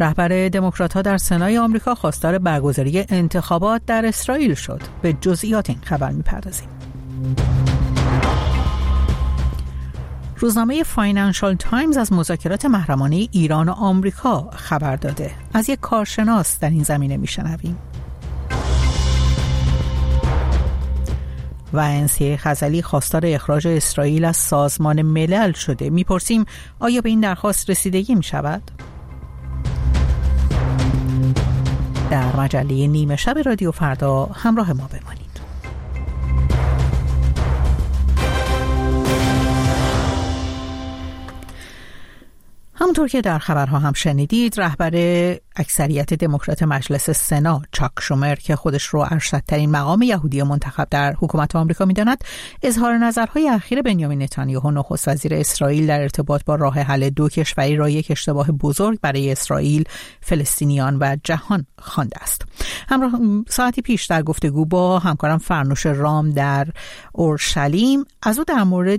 رهبر دموکرات‌ها در سنای آمریکا خواستار برگزاری انتخابات در اسرائیل شد. به جزئیات این خبر می‌پردازیم. روزنامه فاینانشال تایمز از مذاکرات محرمانه ایران و آمریکا خبر داده. از یک کارشناس در این زمینه میشنویم. و انسی خزعلی خواستار اخراج اسرائیل از سازمان ملل شده. میپرسیم آیا به این درخواست رسیدگی میشود؟ در مجله نیمه شب رادیو فردا همراه ما بمانید. همونطور که در خبرها هم شنیدید، رهبر اکثریت دموکرات مجلس سنا چاک شومر که خودش رو ارشدترین مقام یهودی منتخب در حکومت آمریکا می‌داند، اظهار نظرهای اخیر بنیامین نتانیاهو نخست وزیر اسرائیل در ارتباط با راه حل دو کشوری را یک اشتباه بزرگ برای اسرائیل، فلسطینیان و جهان خوانده است. همراه ساعتی پیش در گفتگو با همکارم فرنوش رام در اورشلیم از او در مورد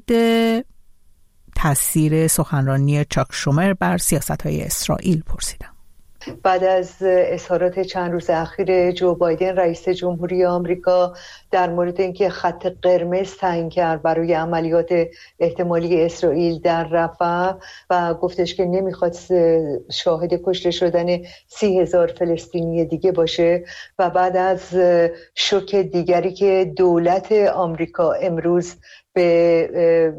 تاثیر سخنرانی چاک شومر بر سیاست‌های اسرائیل پرسیدم. بعد از اظهارات چند روز اخیر جو بایدن رئیس جمهوری آمریکا در مورد اینکه خط قرمز تعیین کرد برای عملیات احتمالی اسرائیل در رفح و گفتش که نمیخواد شاهد کشته شدن 30,000 فلسطینی دیگه باشه و بعد از شوک دیگری که دولت آمریکا امروز به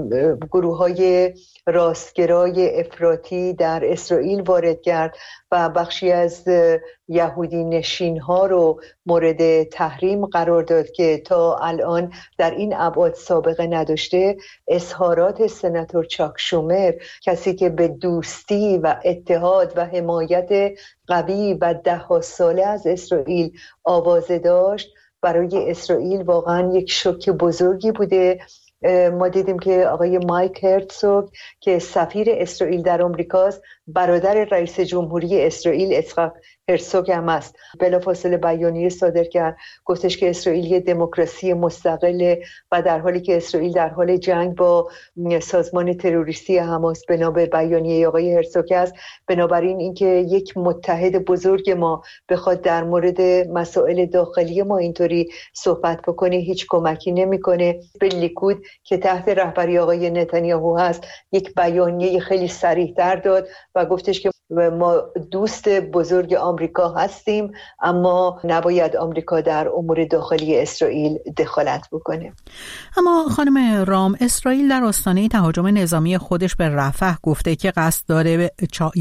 گروه‌های راستگرای افراطی در اسرائیل وارد کرد و بخشی از یهودی نشین‌ها رو مورد تحریم قرار داد که تا الان در این ابعاد سابقه نداشته، اظهارات سناتور چاک شومر، کسی که به دوستی و اتحاد و حمایت قوی و 10 ساله از اسرائیل آوازه داشت، برای اسرائیل واقعا یک شوک بزرگی بوده. ما دیدیم که آقای مایک هرتزوگ که سفیر اسرائیل در آمریکاست، برادر رئیس جمهوری اسرائیل اسحاق هرتزوگ هم است، بلافاصله بیانیه صادر کرد، گفتش که اسرائیل یه دموکراسی مستقله و در حالی که اسرائیل در حال جنگ با سازمان تروریستی حماس، بنا به بیانیه آقای هرتزوگ است. بنابراین اینکه یک متحد بزرگ ما بخواد در مورد مسائل داخلی ما اینطوری صحبت بکنه هیچ کمکی نمیکنه. به لیکود که تحت رهبری آقای نتانیاهو هست یک بیانیه خیلی صریح‌تر داد و گفتش که ما دوست بزرگ آمریکا هستیم، اما نباید آمریکا در امور داخلی اسرائیل دخالت بکنه. اما خانم رام، اسرائیل در آستانه تهاجم نظامی خودش به رفح گفته که قصد داره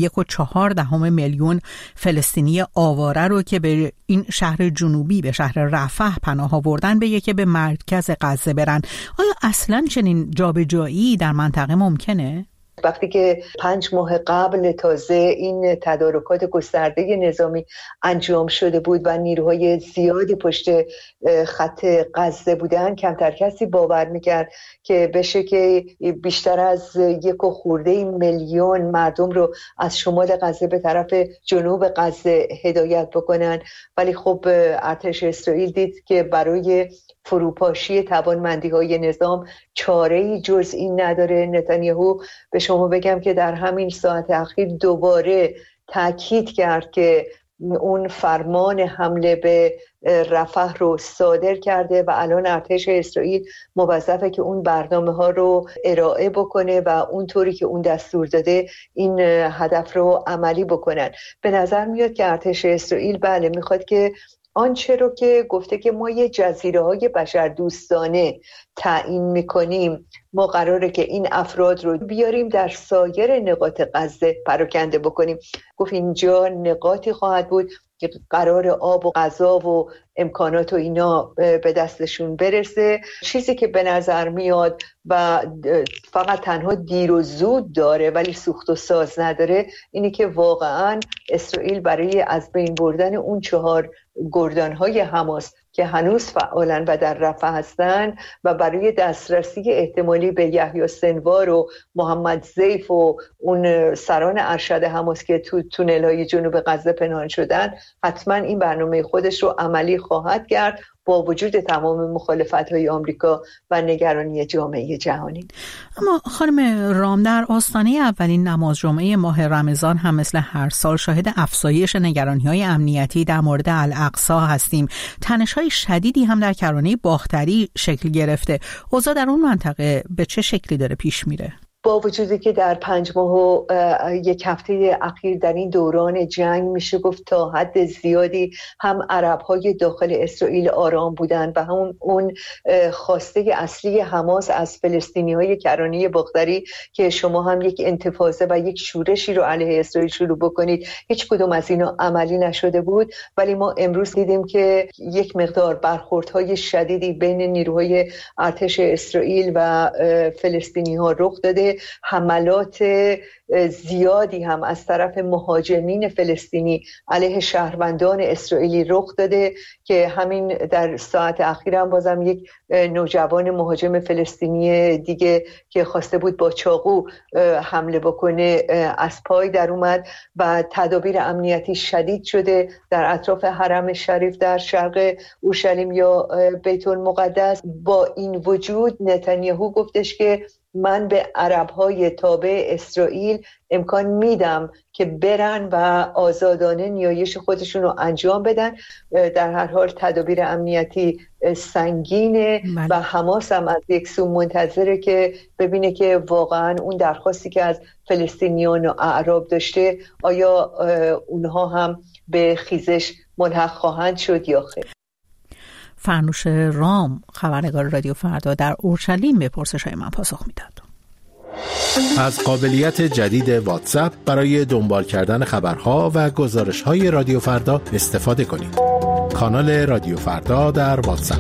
1.4 میلیون فلسطینی آواره رو که به این شهر جنوبی، به شهر رفح پناه آوردن، بگه که به مرکز غزه برن. آیا اصلاً چنین جابجایی در منطقه ممکنه؟ وقتی که 5 ماه قبل تازه این تدارکات گسترده نظامی انجام شده بود و نیروهای زیادی پشت خط غزه بودن، کمتر کسی باور میکرد که بشه که بیشتر از 1 میلیون مردم رو از شمال غزه به طرف جنوب غزه هدایت بکنن. ولی خب ارتش اسرائیل دید که برای فروپاشی توانمندی‌های نظام چاره‌ای جز این نداره. نتانیاهو به شما بگم که در همین ساعت اخیر دوباره تاکید کرد که اون فرمان حمله به رفح رو صادر کرده و الان ارتش اسرائیل موظفه که اون برنامه‌ها رو ارائه بکنه و اونطوری که اون دستور داده این هدف رو عملی بکنن. به نظر میاد که ارتش اسرائیل بله میخواد که آنچه رو که گفته که ما یه جزیره‌های بشردوستانه تعیین میکنیم، ما قراره که این افراد رو بیاریم در سایر نقاط غزه پراکنده بکنیم. گفت اینجا نقاطی خواهد بود که قرار آب و غذا و امکانات و اینا به دستشون برسه. چیزی که به نظر میاد و فقط تنها دیر و زود داره ولی سوخت و ساز نداره، اینی که واقعا اسرائیل برای از بین بردن اون 4 گردانهای حماس که هنوز فعالن و در رفح هستن و برای دسترسی احتمالی به یحیی سنوار و محمد زیف و اون سران ارشد حماس که تو تونل‌های جنوب غزه پنهان شدن، حتما این برنامه خودش رو عملی خواهد کرد. با وجود تمام مخالفت‌های آمریکا و نگرانی جامعه جهانی. اما خانم رام، در آستانه اولین نماز جمعه ماه رمضان هم مثل هر سال شاهد افزایش نگرانی‌های امنیتی در مورد الاقصی هستیم. تنش‌های شدیدی هم در کرانه باختری شکل گرفته. اوضاع در اون منطقه به چه شکلی داره پیش میره؟ با وجودی که در 5 ماه و یک هفته اخیر در این دوران جنگ میشه گفت تا حد زیادی هم عرب‌های داخل اسرائیل آرام بودند و هم اون خواسته اصلی حماس از فلسطینی‌های کرانه باختری که شما هم یک انتفاضه و یک شورشی رو علیه اسرائیل شروع بکنید، هیچ کدوم از اینا عملی نشده بود. ولی ما امروز دیدیم که یک مقدار برخوردهای شدیدی بین نیروهای ارتش اسرائیل و فلسطینی‌ها رخ داده. حملات زیادی هم از طرف مهاجمین فلسطینی علیه شهروندان اسرائیلی رخ داده که همین در ساعت اخیر هم بازم یک نوجوان مهاجم فلسطینی دیگه که خواسته بود با چاقو حمله بکنه از پای در اومد و تدابیر امنیتی شدید شده در اطراف حرم شریف در شرق اورشلیم یا بیت المقدس. با این وجود نتانیاهو گفتش که من به عرب‌های تابع اسرائیل امکان میدم که برن و آزادانه نیایش خودشون رو انجام بدن. در هر حال تدابیر امنیتی سنگینه و حماس هم از یک سو منتظره که ببینه که واقعا اون درخواستی که از فلسطینیان و اعراب داشته آیا اونها هم به خیزش ملحق خواهند شد یا خیر. فرنوش رام، خبرنگار رادیو فردا در اورشلیم، به پرسش‌های من پاسخ میداد. از قابلیت جدید واتساپ برای دنبال کردن خبرها و گزارش‌های رادیو فردا استفاده کنید. کانال رادیو فردا در واتساپ.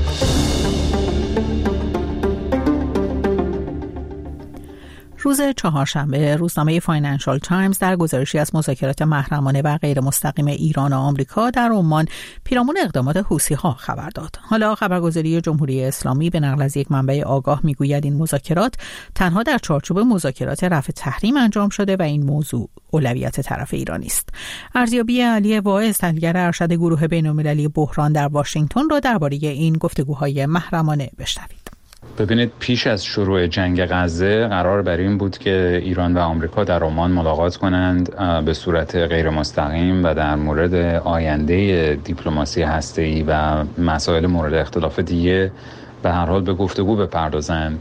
روز چهارشنبه روزنامه فاینانشال تایمز در گزارشی از مذاکرات محرمانه و غیر مستقیم ایران و آمریکا در عمان پیرامون اقدامات حوثی‌ها خبر داد. حالا خبرگزاری جمهوری اسلامی به نقل از یک منبع آگاه میگوید این مذاکرات تنها در چارچوب مذاکرات رفع تحریم انجام شده و این موضوع اولویت طرف ایرانی است. ارزیابی علی واعظ، تحلیلگر ارشد گروه بین‌المللی بحران در واشنگتن، را درباره این گفتگوهای محرمانه بشنوید. ببینید، پیش از شروع جنگ غزه قرار بر این بود که ایران و آمریکا در عمان ملاقات کنند به صورت غیر مستقیم و در مورد آینده دیپلماسی هسته‌ای و مسائل مورد اختلاف دیگه به هر حال به گفتگو بپردازند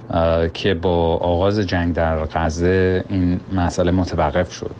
که با آغاز جنگ در غزه این مسئله متوقف شد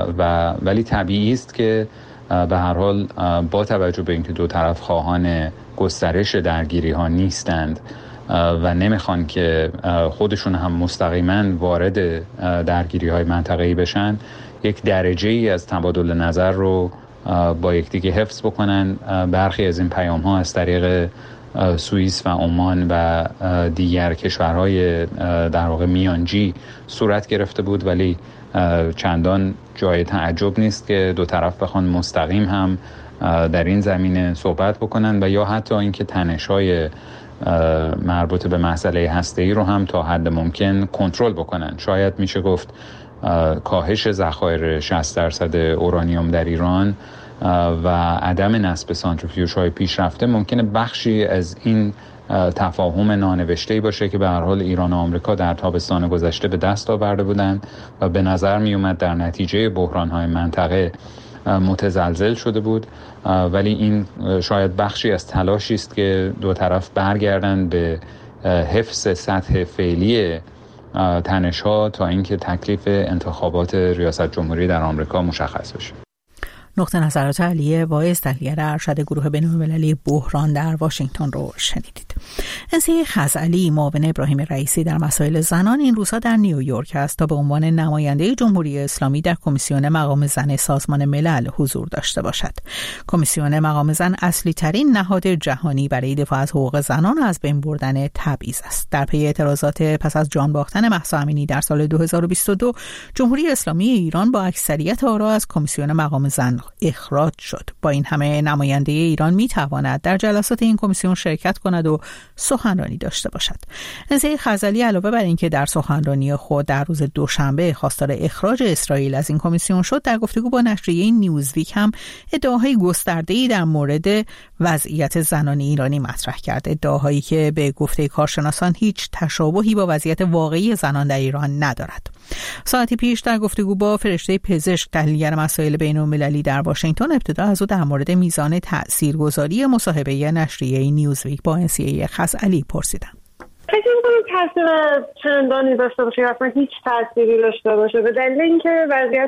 ولی طبیعی است که به هر حال با توجه به اینکه دو طرف خواهان گسترش درگیری‌ها نیستند و نمیخوان که خودشون هم مستقیما وارد درگیری‌های منطقه‌ای بشن، یک درجه‌ای از تبادل نظر رو با یکدیگه حفظ بکنن. برخی از این پیام‌ها از طریق سوئیس و عمان و دیگر کشورهای در واقع میانجی صورت گرفته بود، ولی چندان جای تعجب نیست که دو طرف بخوان مستقیم هم در این زمینه صحبت بکنن و یا حتی اینکه تنش‌های مربوط به مسئله هسته‌ای رو هم تا حد ممکن کنترل بکنن. شاید میشه گفت کاهش ذخایر 60% اورانیوم در ایران و عدم نصب سانتریفیوژهای پیشرفته ممکنه بخشی از این تفاهم نانوشته‌ای باشه که به هر حال ایران و آمریکا در تابستان گذشته به دست آورده بودند و به نظر می اومد در نتیجه بحران‌های منطقه متزلزل شده بود، ولی این شاید بخشی از تلاشی است که دو طرف برگردن به حفظ سطح فعلی تنش‌ها تا اینکه تکلیف انتخابات ریاست جمهوری در آمریکا مشخص بشه. نقطه نظرات علی واعظ، تحلیلگر ارشد گروه بین‌المللی بحران در واشنگتن رو شنیدید. انسی خزعلی، معاون ابراهیم رئیسی در مسائل زنان، این روزها در نیویورک است تا به عنوان نماینده جمهوری اسلامی در کمیسیون مقام زن سازمان ملل حضور داشته باشد. کمیسیون مقام زن اصلی ترین نهاد جهانی برای دفاع از حقوق زنان و از بین بردن تبعیض است. در پی اعتراضات پس از جان باختن مهسا امینی در سال 2022، جمهوری اسلامی ایران با اکثریت آرا از کمیسیون مقام زن اخراج شد. با این همه نماینده ایران می تواند در جلسات این کمیسیون شرکت کند و سخنرانی داشته باشد. نزیه خزعلی علاوه بر اینکه در سخنرانی خود در روز دوشنبه خواستار اخراج اسرائیل از این کمیسیون شد، در گفتگو با نشریه نیوزویک هم ادعاهای گسترده‌ای در مورد وضعیت زنان ایرانی مطرح کرد. ادعاهایی که به گفته کارشناسان هیچ تشابهی با وضعیت واقعی زنان در ایران ندارد. ساعتی پیش در گفتگو با فرشته پزشک تحلیلگر مسائل بین‌المللی در واشنگتن، ابتدا از او در مورد میزان تاثیرگذاری مصاحبه نشریه نیوزویک با انسیه خزعلی پرسیدم. فکر می‌کنم تاثیر چندانی داشته باشه، اصلا هیچ تأثیری داشته باشه، به دلیل اینکه وضعیت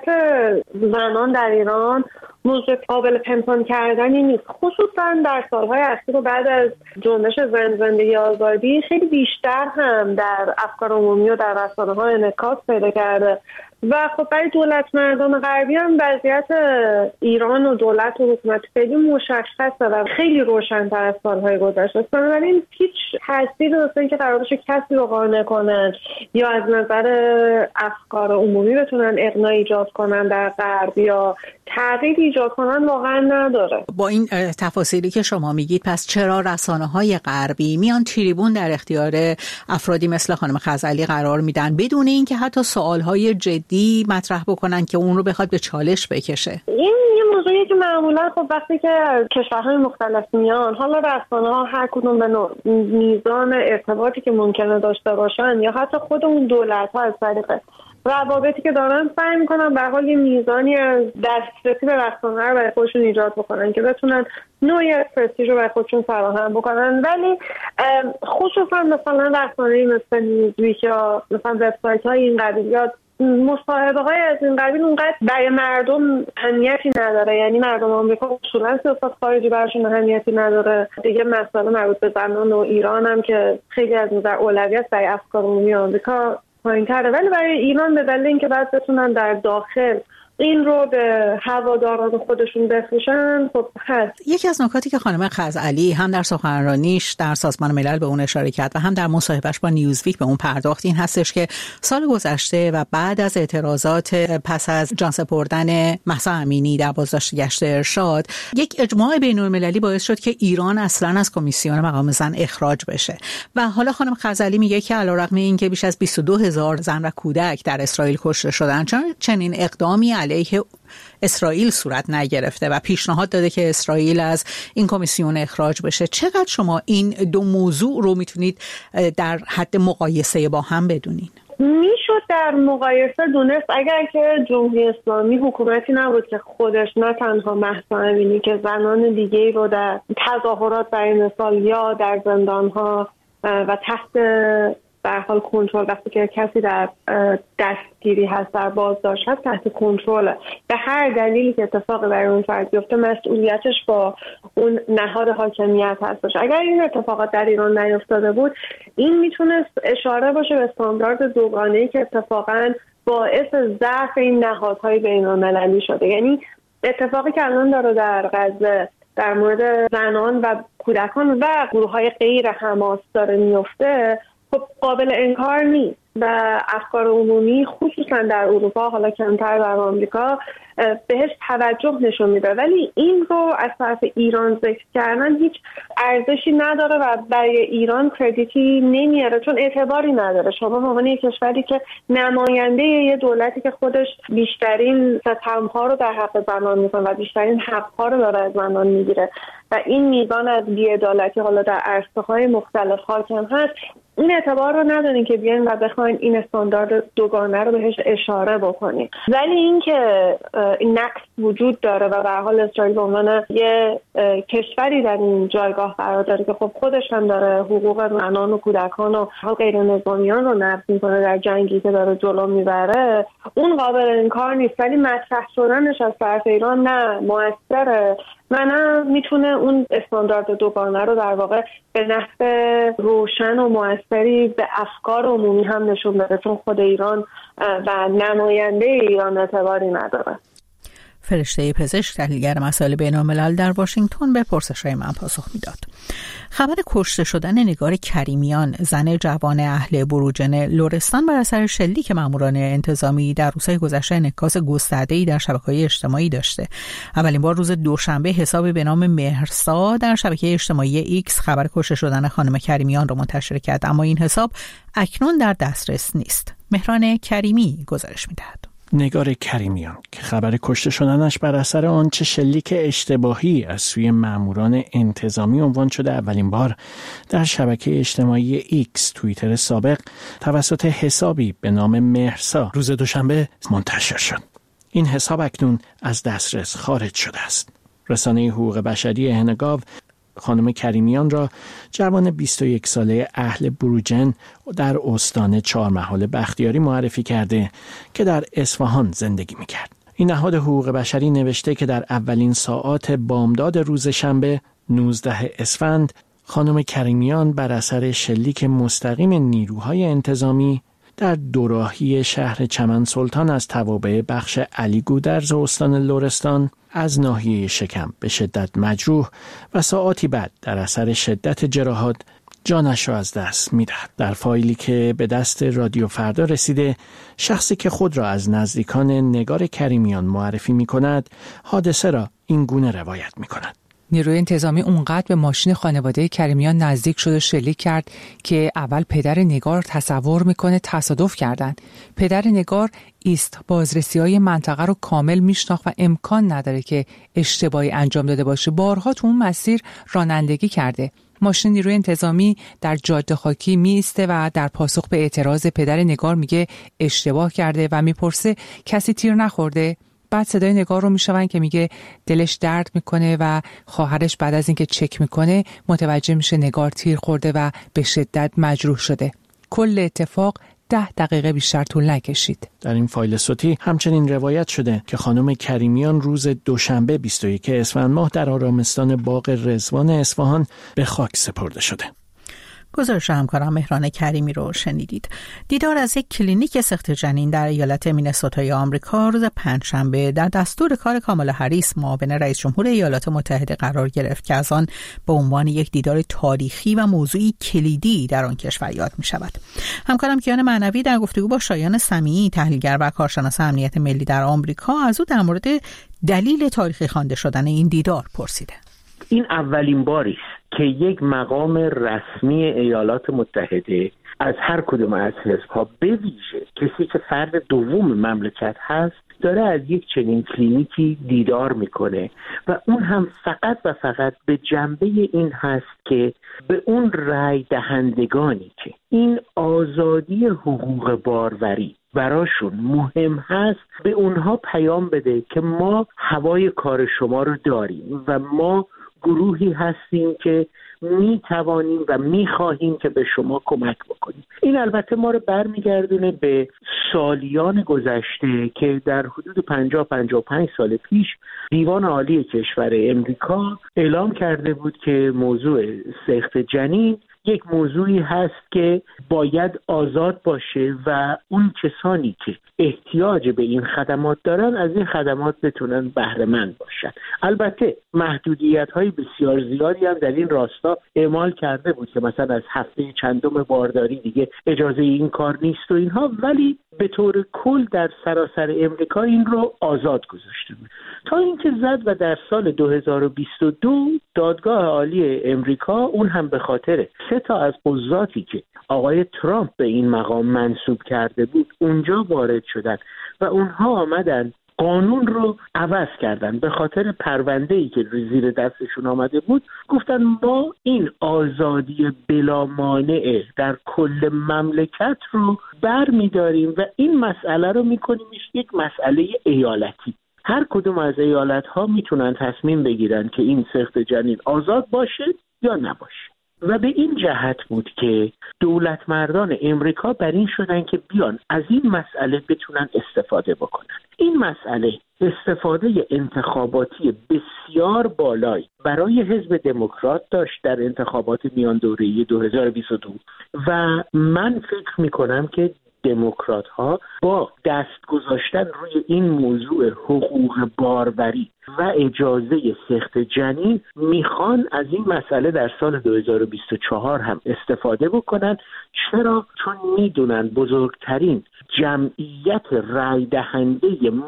زنان در ایران موضوع قابل پنهان کردنی نیست. خصوصا در سالهای اخیر و بعد از جنبش زن زندگی آزادی خیلی بیشتر هم در افکار عمومی و در رسانه‌ها انعکاس پیدا کرده و خب برای دولت مردم غربی هم وضعیت ایران و دولت و حکومت خیلی مشخصه و خیلی روشن‌تر از سالهای گذشته است. بنابراین هیچ تأثیری واسه که قرار باشه کسی رو قانع کنن یا از نظر افکار عمومی بتونن اقناع ایجاد کنن در غرب یا تغییر ایجاد کنن واقعا نداره. با این تفاصیلی که شما میگید، پس چرا رسانه‌های غربی میان تریبون در اختیار افرادی مثل خانم خزعلی قرار میدن بدون اینکه حتی سوالهای جدی مطرح بکنن که اون رو بخواد به چالش بکشه؟ این یه موضوعی که معمولا خب وقتی که کشورهای مختلف میان، حالا رسانه‌ها هر کدوم به میزان ارتباطی که ممکنه داشته باشن یا حتی خود اون دولت‌ها از طریق روابطی که دارن سعی میکنن به حال یه میزانی از دسترسی به رسانه رو برای خودشون ایجاد بکنن که بتونن نوعی از پرستیژ رو برای خودشون فراهم بکنن. ولی خصوصا مثلا رسانه‌ای مثل نیوزویک یا مثلا وبسایت‌های این قبیل یا مصاحبه‌های از این قبیل اونقدر برای مردم اهمیتی نداره. یعنی مردم آمریکا اصولاً سیاست خارجی براشون اهمیتی نداره. دیگه مسئله مربوط به زنان و ایران هم که خیلی از نظر اولویت برای افکار عمومی آمریکا پایین‌تره، ولی برای ایران به دلیل اینکه بعد بتونن در داخل این رو به هواداران خودشون بفروشن خب هست. یکی از نکاتی که خانم خزعلی هم در سخنرانیش در سازمان ملل به اون اشاره کرد و هم در مصاحبهش با نیوزویک به اون پرداخت این هستش که سال گذشته و بعد از اعتراضات پس از جان سپردن مهسا امینی در بازداشت گشت ارشاد، یک اجماع بین‌المللی باعث شد که ایران اصلاً از کمیسیون مقام زن اخراج بشه و حالا خانم خزعلی میگه که علیرغم اینکه بیش از 22,000 زن و کودک در اسرائیل کشته شدن، چنین اقدامی علیه اسرائیل صورت نگرفته و پیشنهاد داده که اسرائیل از این کمیسیون اخراج بشه. چقدر شما این دو موضوع رو میتونید در حد مقایسه با هم بدونین؟ میشد در مقایسه دونست اگر که جمهوری اسلامی حکومتی نبود که خودش نه تنها مهسا امینی که زنان دیگه‌ای رو در تظاهرات برای مثال یا در زندان‌ها و تحت به حال کنترل، وقتی که کسی در دستگیری هست، در بازداشت هست، تحت کنترل، به هر دلیلی که اتفاقی برای اون فرد بیفته مسئولیتش با اون نهاد حاکمیت هستش. اگر این اتفاقات در ایران نیفتاده بود، این میتونست اشاره باشه به استاندارد دوگانه‌ای که اتفاقاً باعث ضعف این نهادهای بین‌المللی شده. یعنی اتفاقی که الان داره در غزه در مورد زنان و کودکان و گروه‌های غیر حماس داره میفته خب قابل انکار نیست و افکار عمومی خصوصا در اروپا، حالا کمتر در آمریکا، بهش توجه نشون میده. ولی این رو از طرف ایران ذکر کردن هیچ ارزشی نداره و برای ایران کردیتی نمیاره، چون اعتباری نداره. شما به عنوان یک کشوری که نماینده یه دولتی که خودش بیشترین ستم‌ها رو در حق زنان میکنه و بیشترین حق‌ها رو داره از زنان میگیره و این میزان از بی‌عدالتی حالا در عرصه‌های مختلف حاکم هست، این اعتبار رو ندارین که بیاین و بخواین این استاندارد دوگانه رو بهش اشاره بکنین. ولی این که این نقص وجود داره و به هر حال اسرائیل به عنوان یه کشوری در این جایگاه قرار داره که خب خودش هم داره حقوق زنان و کودکان و غیر نظامیان رو نقض میکنه در جنگی که داره جلو میبره، اون قابل انکار نیست. ولی مطرح شدنش از طرف ایران نه موثره و نه میتونه اون استاندارد دوگانه رو در واقع به نحو روشن و موثری به افکار عمومی هم نشون بده، چون خود ایران و نماینده ایران اعتباری نداره. فرشته پزشک تحلیلگر مسائل بین‌الملل در واشنگتن به پرسش‌های من پاسخ میداد. خبر کشته شدن نگار کریمیان، زن جوان اهل بروجن لرستان بر اثر شلیک ماموران انتظامی در روزهای گذشته انعکاس گسترده‌ای در شبکه‌های اجتماعی داشته. اولین بار روز دوشنبه حسابی به نام مهرسا در شبکه اجتماعی ایکس خبر کشته شدن خانم کریمیان را منتشر کرد، اما این حساب اکنون در دسترس نیست. مهران کریمی گزارش می‌دهد. نگار کریمیان که خبر کشته شدنش بر اثر آنچه شلیک اشتباهی از سوی ماموران انتظامی عنوان شده اولین بار در شبکه اجتماعی ایکس توییتر سابق توسط حسابی به نام مهرسا روز دوشنبه منتشر شد. این حساب اکنون از دسترس خارج شده است. رسانه حقوق بشری هنگاو خانم کریمیان را جوان 21 ساله اهل بروجن در استان چهارمحال بختیاری معرفی کرده که در اصفهان زندگی می‌کرد. این نهاد حقوق بشری نوشته که در اولین ساعات بامداد روز شنبه 19 اسفند خانم کریمیان بر اثر شلیک مستقیم نیروهای انتظامی در دوراهی شهر چمن سلطان از توابع بخش علی گودرز استان لرستان از ناحیه شکم به شدت مجروح و ساعاتی بعد در اثر شدت جراحات جانش را از دست می‌دهد. در فایلی که به دست رادیو فردا رسیده، شخصی که خود را از نزدیکان نگار کریمیان معرفی می‌کند، حادثه را این گونه روایت می‌کند. نیروی انتظامی اونقدر به ماشین خانواده کریمیان نزدیک شد و شلیک کرد که اول پدر نگار تصور میکنه تصادف کردن. پدر نگار ایست بازرسی‌های منطقه رو کامل میشناخت و امکان نداره که اشتباهی انجام داده باشه. بارها تو اون مسیر رانندگی کرده. ماشین نیروی انتظامی در جاده خاکی میسته و در پاسخ به اعتراض پدر نگار میگه اشتباه کرده و میپرسه کسی تیر نخورده؟ بعد صدای نگار رو میشنون که میگه دلش درد میکنه و خواهرش بعد از اینکه چک میکنه متوجه میشه نگار تیر خورده و به شدت مجروح شده. کل اتفاق 10 دقیقه بیشتر طول نکشید. در این فایل صوتی همچنین روایت شده که خانم کریمیان روز دوشنبه 21 اسفند ماه در آرامستان باغ رضوان اصفهان به خاک سپرده شده. گزارش همکارم مهران کریمی رو شنیدید. دیدار از یک کلینیک سخت جنین در ایالت مینسوتای آمریکا روز پنجشنبه در دستور کار کامالا هریس معاون رئیس جمهور ایالات متحده قرار گرفت که از آن به عنوان یک دیدار تاریخی و موضوعی کلیدی در آن کشور یاد می شود. همکارم کیان معنوی در گفتگو با شایان سمیعی تحلیلگر و کارشناس امنیت ملی در آمریکا از او در مورد دلیل تاریخی خوانده شدن این دیدار پرسیده. این اولین باری است که یک مقام رسمی ایالات متحده از هر کدوم از حزب‌ها به ویژه کسی که فرد دوم مملکت هست داره از یک چنین کلینیکی دیدار میکنه و اون هم فقط و فقط به جنبه این هست که به اون رای دهندگانی که این آزادی حقوق باروری براشون مهم هست به اونها پیام بده که ما هوای کار شما رو داریم و ما گروهی هستیم که می توانیم و می خواهیم که به شما کمک بکنیم. این البته ما رو برمیگردونه به سالیان گذشته که در حدود 50-55 سال پیش دیوان عالی کشور امریکا اعلام کرده بود که موضوع سخت جنین یک موضوعی هست که باید آزاد باشه و اون کسانی که احتیاج به این خدمات دارن از این خدمات بتونن بهره مند باشن. البته محدودیت‌های بسیار زیادی هم در این راستا اعمال کرده بود که مثلا از هفته چندم بارداری دیگه اجازه این کار نیست و اینها، ولی به طور کل در سراسر امریکا این رو آزاد گذاشته بود تا اینکه زد و در سال 2022 دادگاه عالی امریکا اون هم به خاطر 3 تا از قضاتی که آقای ترامپ به این مقام منصوب کرده بود اونجا وارد شدن و اونها آمدن قانون رو عوض کردن. به خاطر پرونده‌ای که زیر دستشون آمده بود گفتن ما این آزادی بلا مانع در کل مملکت رو برمی‌داریم و این مسئله رو می‌کنیمش یک مسئله ایالتی. هر کدوم از ایالت‌ها میتونن تصمیم بگیرن که این سخت جنین آزاد باشه یا نباشه و به این جهت بود که دولت مردان امریکا بر این شدن که بیان از این مسئله بتونن استفاده بکنن. این مسئله استفاده انتخاباتی بسیار بالایی برای حزب دموکرات داشت در انتخابات میان دوره‌ای 2022 و من فکر میکنم که دموکرات ها با دست گذاشتن روی این موضوع حقوق باروری و اجازه سخت جنین میخوان از این مسئله در سال 2024 هم استفاده بکنن. چرا؟ چون میدونن بزرگترین جمعیت رای دهنده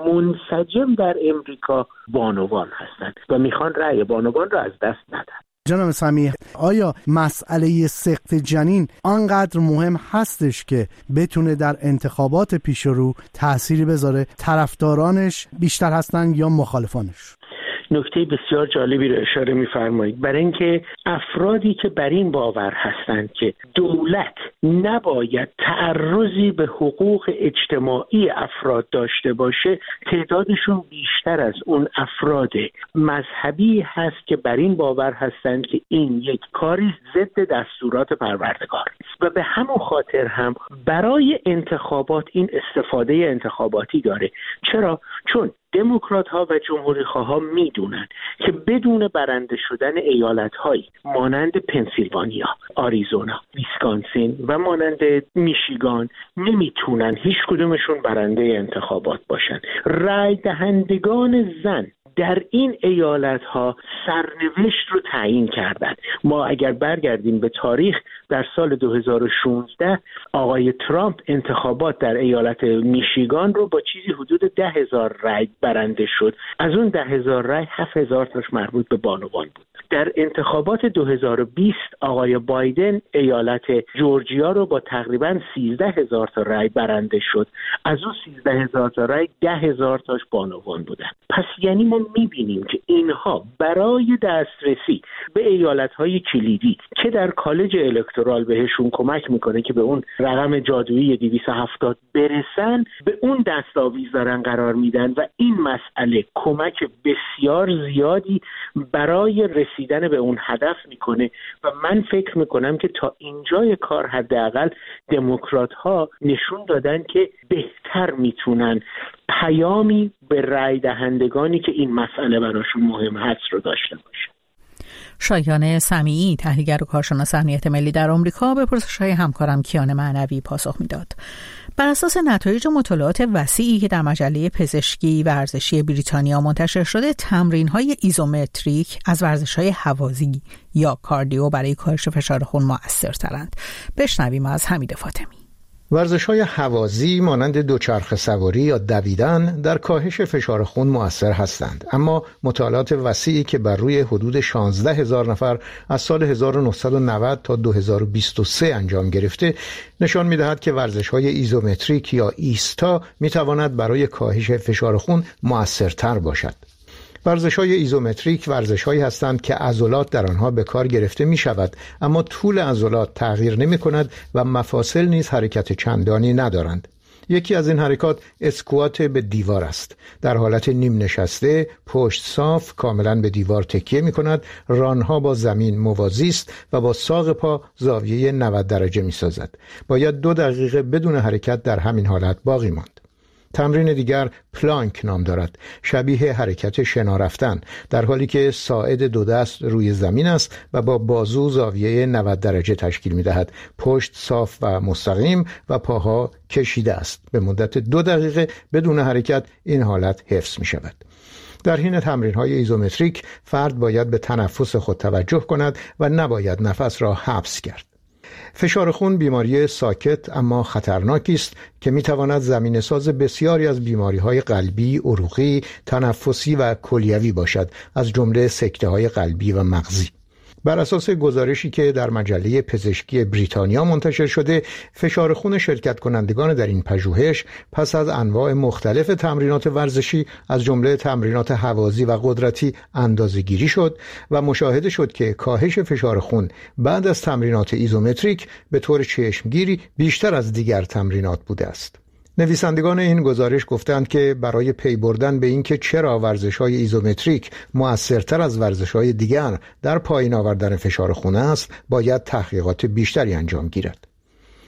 منسجم در امریکا بانوان هستند و میخوان رای بانوان را از دست ندن. جناب سمیح، آیا مسئله سقط جنین آنقدر مهم هستش که بتونه در انتخابات پیش رو تأثیری بذاره؟ طرفدارانش بیشتر هستن یا مخالفانش؟ نکته بسیار جالبی رو اشاره می‌فرمایید. برای اینکه افرادی که بر این باور هستند که دولت نباید تعرضی به حقوق اجتماعی افراد داشته باشه، تعدادشون بیشتر از اون افراد مذهبی هست که بر این باور هستند که این یک کاری ضد دستورات پروردگار است و به همون خاطر هم برای انتخابات این استفاده انتخاباتی داره. چرا؟ چون دموکرات ها و جمهوری خواه ها میدونن که بدون برنده شدن ایالت هایی مانند پنسیلوانیا، آریزونا، ویسکانسین و مانند میشیگان نمیتونن هیچ کدومشون برنده انتخابات باشن. رای دهندگان زن در این ایالت ها سرنوشت رو تعیین کردن. ما اگر برگردیم به تاریخ، در سال 2016 آقای ترامپ انتخابات در ایالت میشیگان رو با چیزی حدود 10,000 رای برنده شد. از اون 10,000 رای 7,000 تاش مربوط به بانوان بود. در انتخابات 2020 آقای بایدن ایالت جورجیا رو با تقریبا 13,000 تا رای برنده شد. از اون 13,000 تا رای 10,000 تاش بانوان بودن. پس یعنی ما میبینیم که اینها برای دسترسی به ایالت‌های کلیدی که در کالج الکترال بهشون کمک میکنه که به اون رقم جادویی 270 برسن، به اون دستاویز دارن قرار میدن و این مسئله کمک بسیار زیادی برای رسیدن به اون هدف میکنه و من فکر میکنم که تا اینجای کار حداقل دموکرات ها نشون دادن که بهتر میتونن پیامی به رای دهندگانی که این مسئله براشون مهم هست رو داشته باشه. شایان سمیعی، تحلیلگر و کارشناس امنیت ملی در آمریکا، به پرسش‌های همکارم کیان معنوی پاسخ میداد. بر اساس نتایج مطالعات وسیعی که در مجله پزشکی ورزشی بریتانیا منتشر شده، تمرین‌های ایزومتریک از ورزش‌های هوازی یا کاردیو برای کاهش فشار خون مؤثرترند. بشنویم از حمید فاطمی. ورزش‌های هوازی مانند دوچرخه سواری یا دویدن در کاهش فشار خون مؤثر هستند، اما مطالعات وسیعی که بر روی حدود 16,000 نفر از سال 1990 تا 2023 انجام گرفته نشان می‌دهد که ورزش‌های ایزومتریک یا ایستا می‌تواند برای کاهش فشار خون مؤثرتر باشد. ورزش‌های ایزومتریک ورزش‌هایی هستند که عضلات در آنها به کار گرفته می‌شود، اما طول عضلات تغییر نمی‌کند و مفاصل نیز حرکت چندانی ندارند. یکی از این حرکات اسکوات به دیوار است. در حالت نیم نشسته، پشت صاف، کاملا به دیوار تکیه می‌کند، رانها با زمین موازی است و با ساق پا زاویه 90 درجه می‌سازد. باید 2 دقیقه بدون حرکت در همین حالت باقی ماند. تمرین دیگر پلانک نام دارد، شبیه حرکت شنا رفتن، در حالی که ساعد 2 دست روی زمین است و با بازو زاویه 90 درجه تشکیل می‌دهد. پشت صاف و مستقیم و پاها کشیده است. به مدت 2 دقیقه بدون حرکت این حالت حفظ می‌شود. در حین تمرین‌های ایزومتریک فرد باید به تنفس خود توجه کند و نباید نفس را حبس کرد. فشار خون بیماری ساکت اما خطرناکی است که میتواند زمینه‌ساز بسیاری از بیماری‌های قلبی، عروقی، تنفسی و کلیوی باشد، از جمله سکته‌های قلبی و مغزی. بر اساس گزارشی که در مجله پزشکی بریتانیا منتشر شده، فشار خون شرکت کنندگان در این پژوهش پس از انواع مختلف تمرینات ورزشی از جمله تمرینات هوازی و قدرتی اندازه‌گیری شد و مشاهده شد که کاهش فشار خون بعد از تمرینات ایزومتریک به طور چشمگیری بیشتر از دیگر تمرینات بوده است. نویسندگان این گزارش گفتند که برای پی بردن به اینکه چرا ورزش‌های ایزومتریک مؤثرتر از ورزش‌های دیگر در پایین آوردن فشار خون است، باید تحقیقات بیشتری انجام گیرد.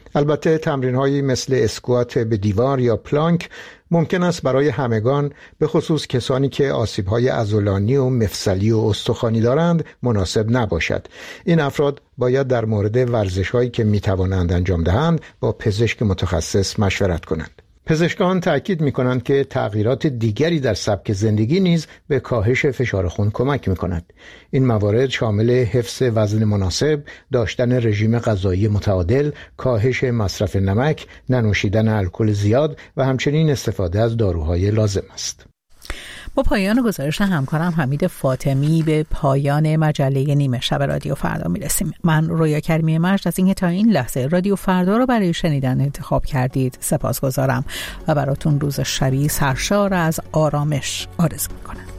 البته تمرین‌هایی مثل اسکوات به دیوار یا پلانک ممکن است برای همگان، به خصوص کسانی که آسیب‌های عضلانی و مفصلی و استخوانی دارند، مناسب نباشد. این افراد باید در مورد ورزش‌هایی که می‌توانند انجام دهند با پزشک متخصص مشورت کنند. پزشکان تأکید می‌کنند که تغییرات دیگری در سبک زندگی نیز به کاهش فشار خون کمک می‌کند. این موارد شامل حفظ وزن مناسب، داشتن رژیم غذایی متعادل، کاهش مصرف نمک، ننوشیدن الکل زیاد و همچنین استفاده از داروهای لازم است. با پایان گزارش همکارم حمید فاطمی به پایان مجله نیمه شب رادیو فردا میرسیم. من رویا کریمی مجد از اینکه تا این لحظه رادیو فردا رو برای شنیدن انتخاب کردید سپاسگزارم و براتون روز شبی سرشار از آرامش آرزو میکنم.